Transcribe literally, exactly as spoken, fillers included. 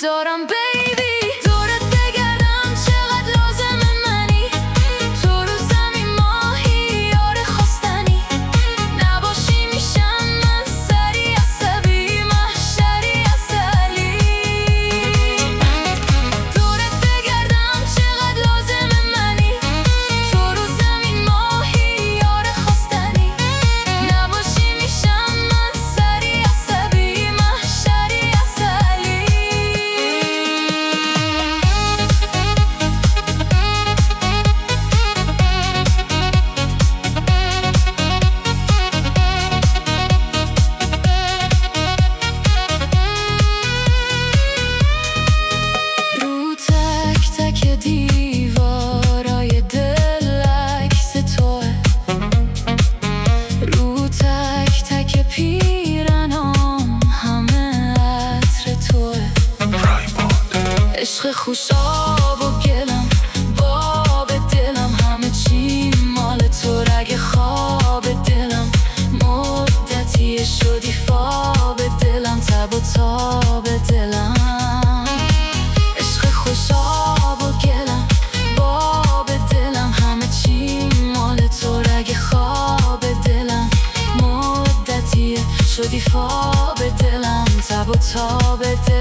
دارم بیبی. دورت بگردم چقدر لازم منی، تو رو زمین ماهی یار خواستنی. نباشی میشم من سری عصبی، محشری اصلی. دورت بگردم چقدر لازم منی، تو رو زمین ماهی یار خواستنی. نباشی میشم من سری عصبی، محشری اصلی. رو تک تک دیوارای دل عکس توه، رو تک تک پیرنام همه عطر توه. عشق خوشاب و گلم، باب دلم، همه چی مال تو. رگ خواب دلم، مدتی شدی فاب دلم، تب و تاب دلم. عشق خوشاب و گلم، باب دلم، همه چی مال تو. رگ خواب دلم، مدتی شدی فاب دلم، تب و تاب دلم.